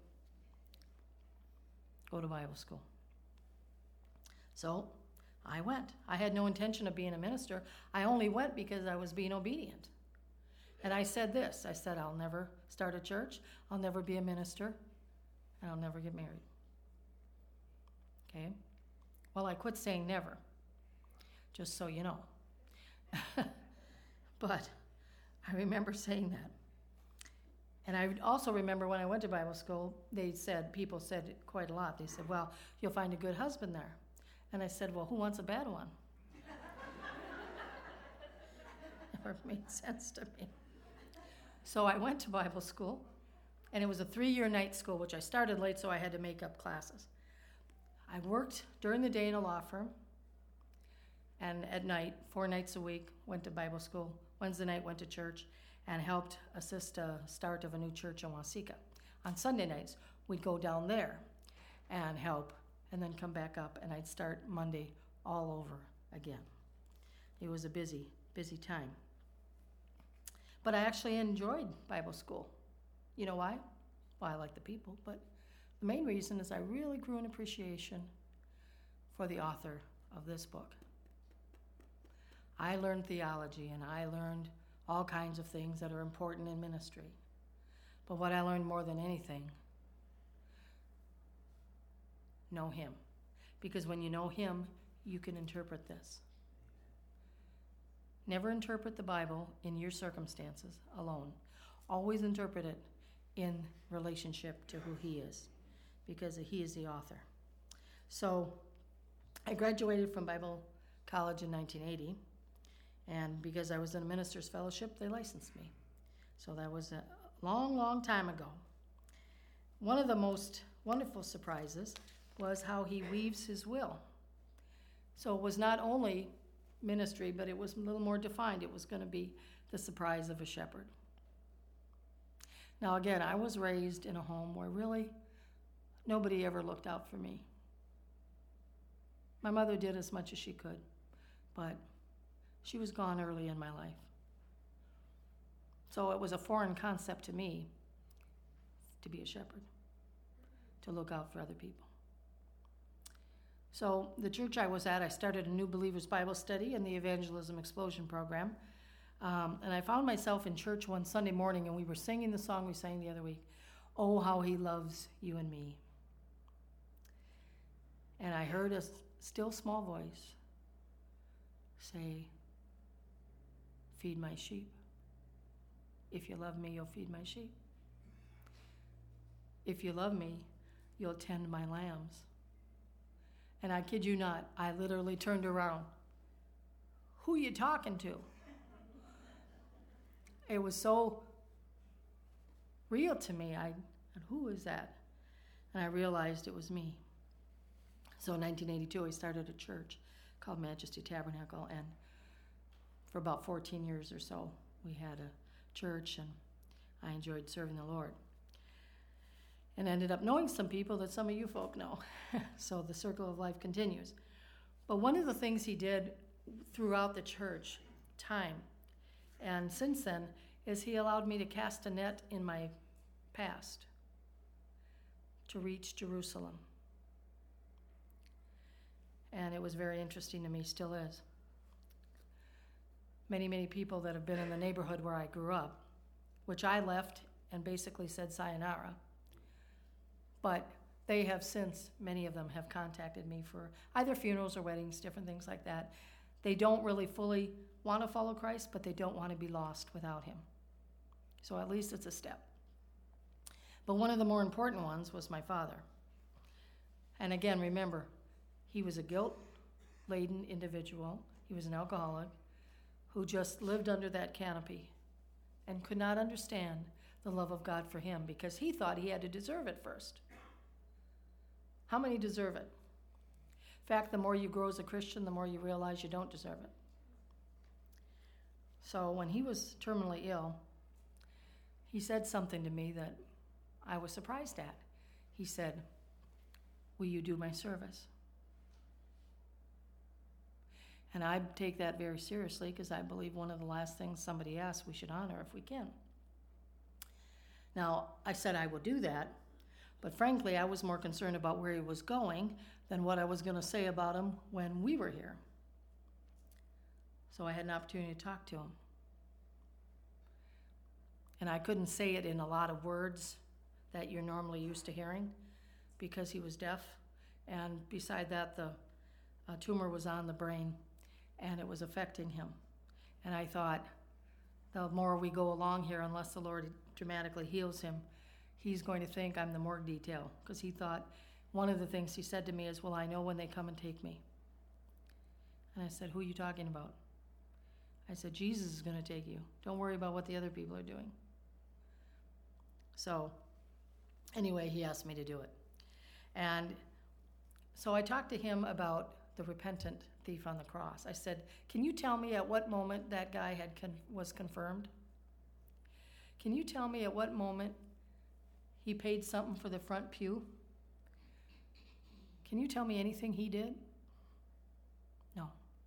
Go to Bible school. So I went. I had no intention of being a minister. I only went because I was being obedient. And I said this. I said, I'll never start a church. I'll never be a minister. And I'll never get married. Okay? Well, I quit saying never. Just so you know. But I remember saying that. And I also remember when I went to Bible school, they said, people said it quite a lot. They said, well, you'll find a good husband there. And I said, well, who wants a bad one? Never made sense to me. So I went to Bible school, and it was a three-year night school, which I started late, so I had to make up classes. I worked during the day in a law firm, and at night, four nights a week, went to Bible school. Wednesday night, went to church, and helped assist a start of a new church in Waseca. On Sunday nights, we'd go down there and help, and then come back up, and I'd start Monday all over again. It was a busy, busy time. But I actually enjoyed Bible school. You know why? Well, I like the people, but the main reason is I really grew an appreciation for the author of this book. I learned theology, and I learned all kinds of things that are important in ministry. But what I learned more than anything, know him. Because when you know him, you can interpret this. Never interpret the Bible in your circumstances alone. Always interpret it in relationship to who he is, because he is the author. So I graduated from Bible college in nineteen eighty, and because I was in a minister's fellowship, they licensed me. So that was a long, long time ago. One of the most wonderful surprises was how he weaves his will. So it was not only ministry, but it was a little more defined. It was going to be the surprise of a shepherd. Now again, I was raised in a home where really nobody ever looked out for me. My mother did as much as she could, but she was gone early in my life. So it was a foreign concept to me to be a shepherd, to look out for other people. So the church I was at, I started a New Believers Bible Study and the Evangelism Explosion program. Um, and I found myself in church one Sunday morning, and we were singing the song we sang the other week, "Oh, how he loves you and me." And I heard a still small voice say, "Feed my sheep. If you love me, you'll feed my sheep. If you love me, you'll tend my lambs." And I kid you not, I literally turned around. Who you talking to? It was so real to me. I, who is that? And I realized it was me. So in nineteen eighty-two, I started a church called Majesty Tabernacle, and for about fourteen years or so, we had a church, and I enjoyed serving the Lord. And ended up knowing some people that some of you folk know. So the circle of life continues. But one of the things he did throughout the church time, and since then, is he allowed me to cast a net in my past to reach Jerusalem. And it was very interesting to me, still is. many, many people that have been in the neighborhood where I grew up, which I left and basically said sayonara. But they have since, many of them have contacted me for either funerals or weddings, different things like that. They don't really fully want to follow Christ, but they don't want to be lost without him. So at least it's a step. But one of the more important ones was my father. And again, remember, he was a guilt-laden individual. He was an alcoholic who just lived under that canopy and could not understand the love of God for him because he thought he had to deserve it first. How many deserve it? In fact, the more you grow as a Christian, the more you realize you don't deserve it. So when he was terminally ill, he said something to me that I was surprised at. He said, "Will you do my service?" And I take that very seriously because I believe one of the last things somebody asks we should honor if we can. Now, I said I would do that, but frankly, I was more concerned about where he was going than what I was going to say about him when we were here. So I had an opportunity to talk to him. And I couldn't say it in a lot of words that you're normally used to hearing because he was deaf. And beside that, the uh, tumor was on the brain and it was affecting him. And I thought, the more we go along here, unless the Lord dramatically heals him, he's going to think I'm the morgue detail. Because he thought, one of the things he said to me is, well, I know when they come and take me. And I said, who are you talking about? I said, Jesus is going to take you. Don't worry about what the other people are doing. So, anyway, he asked me to do it. And so I talked to him about the repentant thief on the cross. I said, can you tell me at what moment that guy had con- was confirmed? Can you tell me at what moment he paid something for the front pew? Can you tell me anything he did? No.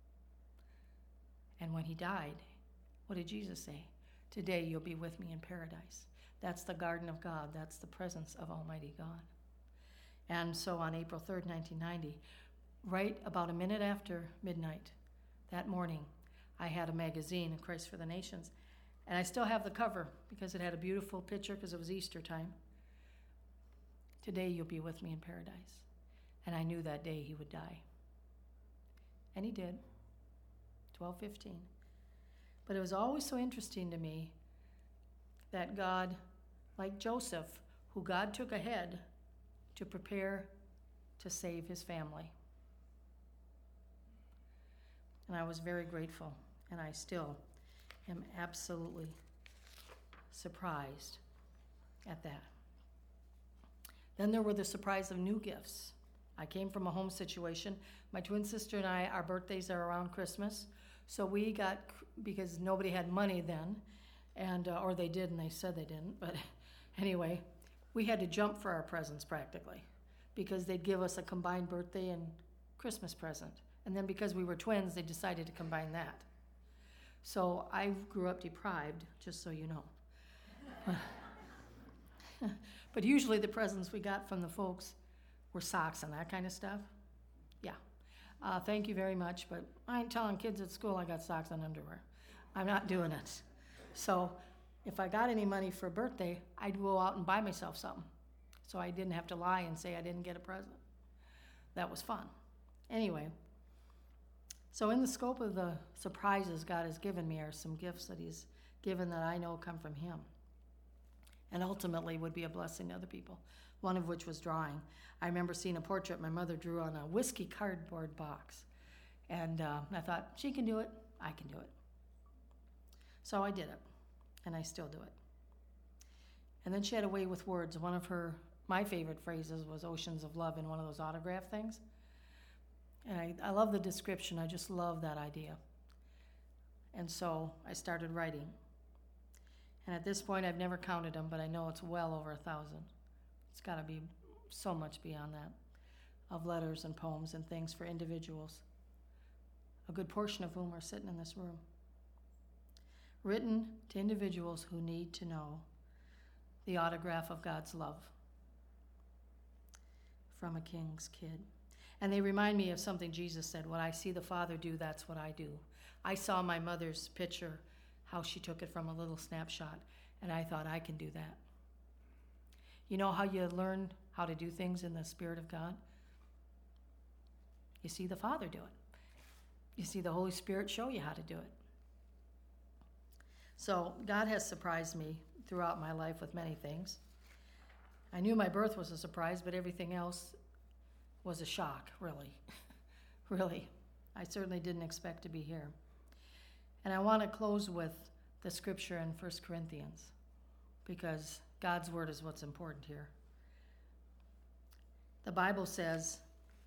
And when he died, what did Jesus say? Today you'll be with me in paradise. That's the garden of God. That's the presence of Almighty God. And so on April third, nineteen ninety, right about a minute after midnight that morning, I had a magazine, Christ for the Nations, and I still have the cover because it had a beautiful picture because it was Easter time. Today you'll be with me in paradise. And I knew that day he would die. And he did, twelve fifteen. But it was always so interesting to me that God, like Joseph, who God took ahead to prepare to save his family. And I was very grateful, and I still am absolutely surprised at that. Then there were the surprise of new gifts. I came from a home situation. My twin sister and I, our birthdays are around Christmas. So we got, because nobody had money then, and uh, or they did and they said they didn't, but anyway, we had to jump for our presents practically because they'd give us a combined birthday and Christmas present. And then because we were twins, they decided to combine that. So I grew up deprived, just so you know. But usually the presents we got from the folks were socks and that kind of stuff. Yeah. Uh, thank you very much, but I ain't telling kids at school I got socks and underwear. I'm not doing it. So if I got any money for a birthday, I'd go out and buy myself something. So I didn't have to lie and say I didn't get a present. That was fun. Anyway, so in the scope of the surprises God has given me are some gifts that he's given that I know come from him and ultimately would be a blessing to other people, one of which was drawing. I remember seeing a portrait my mother drew on a whiskey cardboard box. And uh, I thought, she can do it, I can do it. So I did it, and I still do it. And then she had a way with words. One of her, my favorite phrases was oceans of love in one of those autograph things. And I, I love the description. I just love that idea. And so I started writing. And at this point, I've never counted them, but I know it's well over a thousand. It's got to be so much beyond that, of letters and poems and things for individuals, a good portion of whom are sitting in this room. Written to individuals who need to know the autograph of God's love from a king's kid. And they remind me of something Jesus said, what I see the Father do, that's what I do. I saw my mother's picture, how she took it from a little snapshot, and I thought, I can do that. You know how you learn how to do things in the Spirit of God? You see the Father do it. You see the Holy Spirit show you how to do it. So God has surprised me throughout my life with many things. I knew my birth was a surprise, but everything else was a shock, really. Really. I certainly didn't expect to be here. And I want to close with the scripture in First Corinthians, because God's word is what's important here. The Bible says,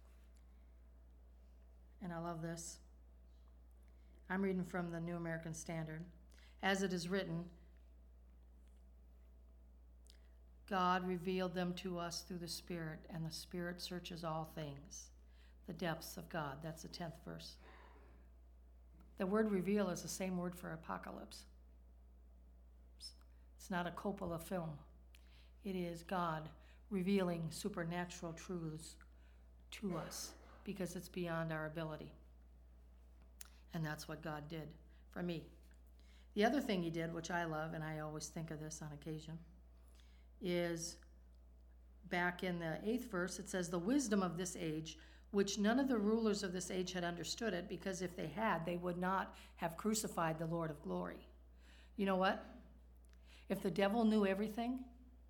and I love this, I'm reading from the New American Standard, as it is written, God revealed them to us through the Spirit, and the Spirit searches all things, the depths of God. That's the tenth verse. The word reveal is the same word for apocalypse. It's not a Coppola film. It is God revealing supernatural truths to us because it's beyond our ability. And that's what God did for me. The other thing he did, which I love, and I always think of this on occasion, is back in the eighth verse, it says, the wisdom of this age, which none of the rulers of this age had understood it, because if they had, they would not have crucified the Lord of glory. You know what? If the devil knew everything,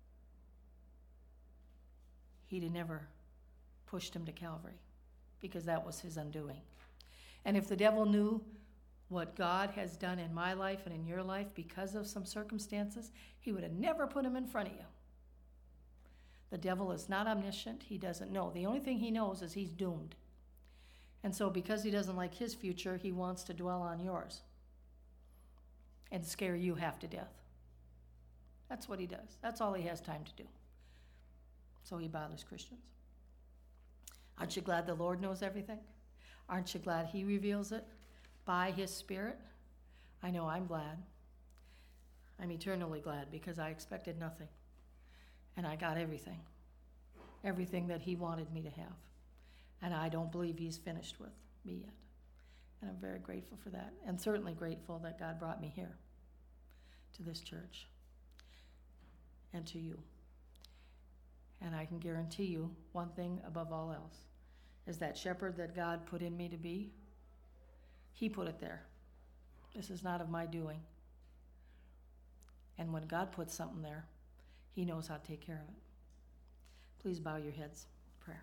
he'd have never pushed him to Calvary, because that was his undoing. And if the devil knew what God has done in my life and in your life because of some circumstances, he would have never put him in front of you. The devil is not omniscient. He doesn't know. The only thing he knows is he's doomed. And so because he doesn't like his future, he wants to dwell on yours and scare you half to death. That's what he does. That's all he has time to do. So he bothers Christians. Aren't you glad the Lord knows everything? Aren't you glad he reveals it by his Spirit? I know I'm glad. I'm eternally glad because I expected nothing. And I got everything. Everything that he wanted me to have. And I don't believe he's finished with me yet. And I'm very grateful for that. And certainly grateful that God brought me here to this church and to you. And I can guarantee you one thing above all else is that shepherd that God put in me to be, he put it there. This is not of my doing. And when God puts something there, he knows how to take care of it. Please bow your heads. Prayer.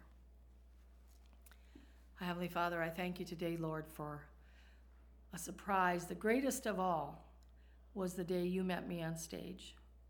Heavenly Father, I thank you today, Lord, for a surprise. The greatest of all was the day you met me on stage.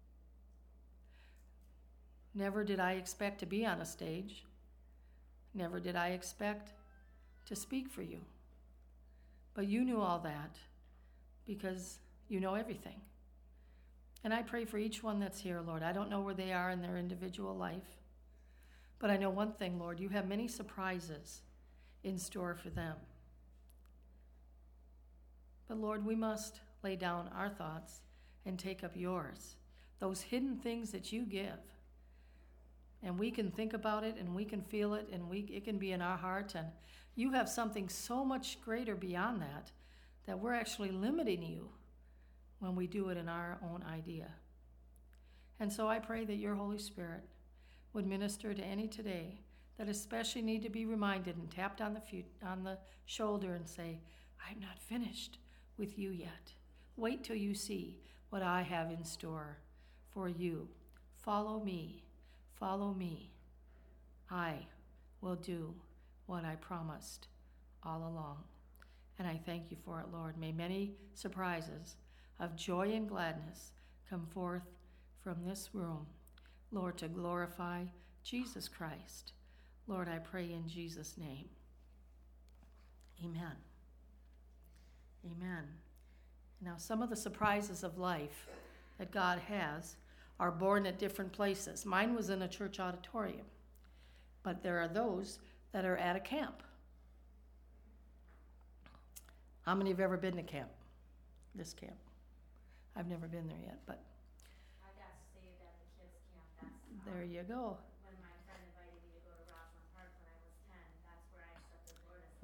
Never did I expect to be on a stage. Never did I expect to speak for you. But you knew all that because you know everything. And I pray for each one that's here, Lord. I don't know where they are in their individual life, but I know one thing, Lord, you have many surprises in store for them. But Lord, we must lay down our thoughts and take up yours, those hidden things that you give. And we can think about it and we can feel it and we it can be in our heart. And you have something so much greater beyond that, that we're actually limiting you when we do it in our own idea. And so I pray that your Holy Spirit would minister to any today that especially need to be reminded and tapped on the feet, on the shoulder and say, I'm not finished with you yet. Wait till you see what I have in store for you. Follow me. Follow me. I will do what I promised all along. And I thank you for it, Lord. May many surprises of joy and gladness come forth from this room, Lord, to glorify Jesus Christ. Lord, I pray in Jesus' name. Amen. Amen. Now, some of the surprises of life that God has are born at different places. Mine was in a church auditorium, but there are those that are at a camp. How many have ever been to camp? This camp? I've never been there yet, but I got saved at the kids' camp. That's there you go. when my friend invited me to go to Roslyn Park when I was ten. That's where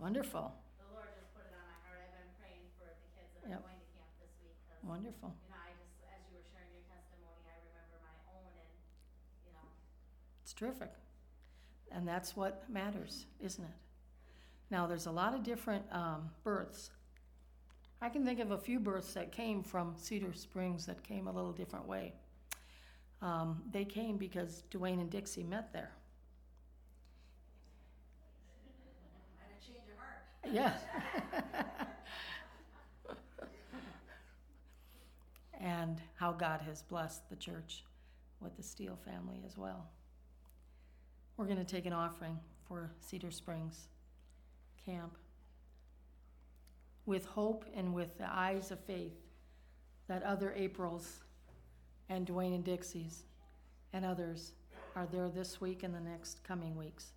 Wonderful. The Lord just put it on my heart. I've been praying for the kids that Yep. are going to camp this week. 'Cause, Wonderful. you know, I just, as you were sharing your testimony, I remember my own and, you know, It's terrific. And that's what matters, isn't it? Now, there's a lot of different um, births. I can think of a few births that came from Cedar Springs that came a little different way. Um, they came because Dwayne and Dixie met there. And a change of heart. Yes. And how God has blessed the church with the Steele family as well. We're going to take an offering for Cedar Springs Camp with hope and with the eyes of faith that other Aprils and Dwayne and Dixie's and others are there this week and the next coming weeks.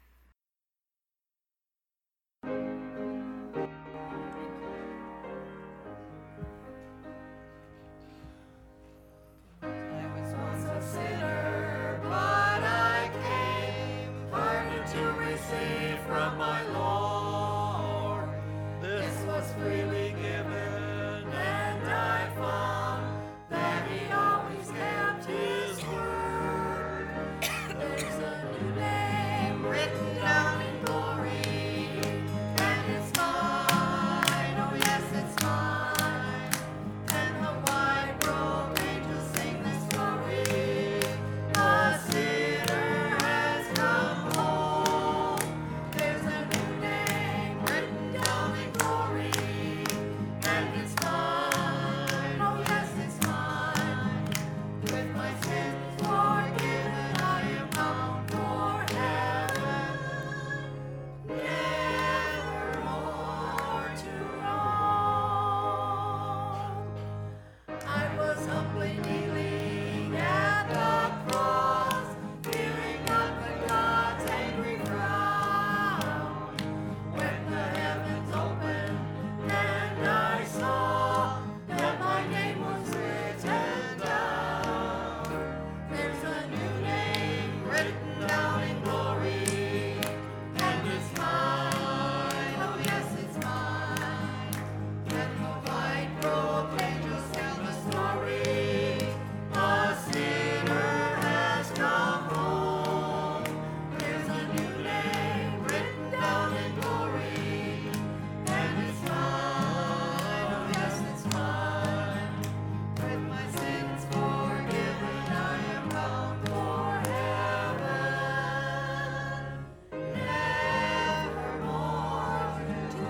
I was once a sinner, but I came, pardon to receive from my Lord. This was freely given, and I found that He always kept His word. There's a new name written down in glory, and it's mine, oh yes, it's mine. And the white robe angels sing the story. A sinner has come home. There's a new name written down in glory, and it's mine. Oh yes, it's mine. With my sins forgiven, I am bound for heaven, nevermore to roam. I was humbly kneeling at the cross, fearing not the God's angry frown. When the heavens opened and I saw that my name was written down. There's a new name written down in glory, and it's mine, oh yes, it's mine. And the white robed angels tell the story. A sinner has come home. There's a new name written down in glory, and it's mine, oh yes, it's mine. With my sins forgiven, I am bound for heaven, nevermore to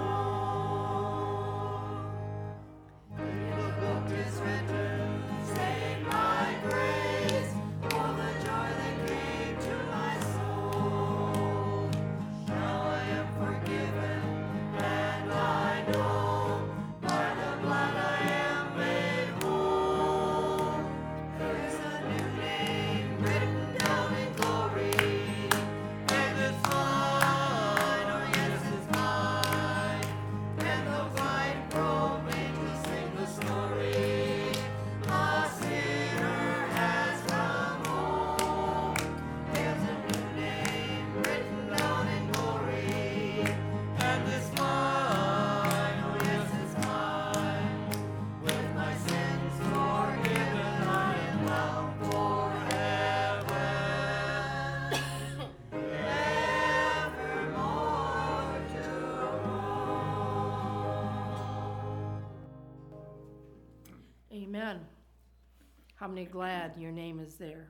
roam. In the book is written, saying my grace, for the joy that came to my soul. Now I am forgiven, and I know by the blood I am made whole. There's a new name written down in glory, and it's mine, oh yes, it's mine. And the white robe angels sing the story. A sinner has come home. There's a new name written down in glory, and it's mine, oh yes, it's mine. With my sins forgiven, I am bound for heaven, nevermore to roam. Amen. How many glad your name is there?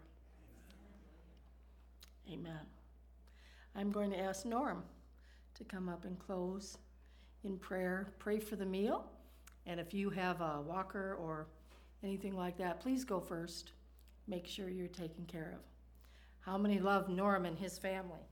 Amen. I'm going to ask Norm to come up and close in prayer. Pray for the meal. And if you have a walker or anything like that, please go first. Make sure you're taken care of. How many love Norm and his family?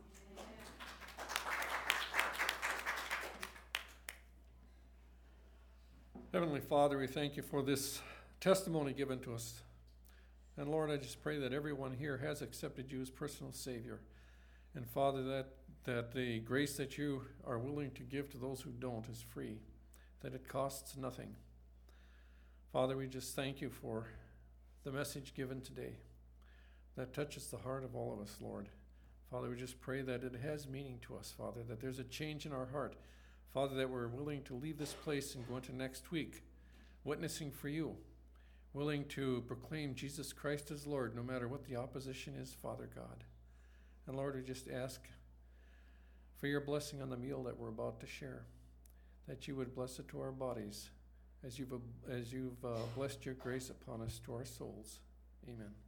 Heavenly Father, we thank you for this testimony given to us. And Lord, I just pray that everyone here has accepted you as personal Savior. And Father, that, that the grace that you are willing to give to those who don't is free, that it costs nothing. Father, we just thank you for the message given today that touches the heart of all of us, Lord. Father, we just pray that it has meaning to us, Father, that there's a change in our heart. Father, that we're willing to leave this place and go into next week, witnessing for you, willing to proclaim Jesus Christ as Lord, no matter what the opposition is, Father God. And Lord, we just ask for your blessing on the meal that we're about to share, that you would bless it to our bodies, as you've, as you've uh, blessed your grace upon us to our souls. Amen.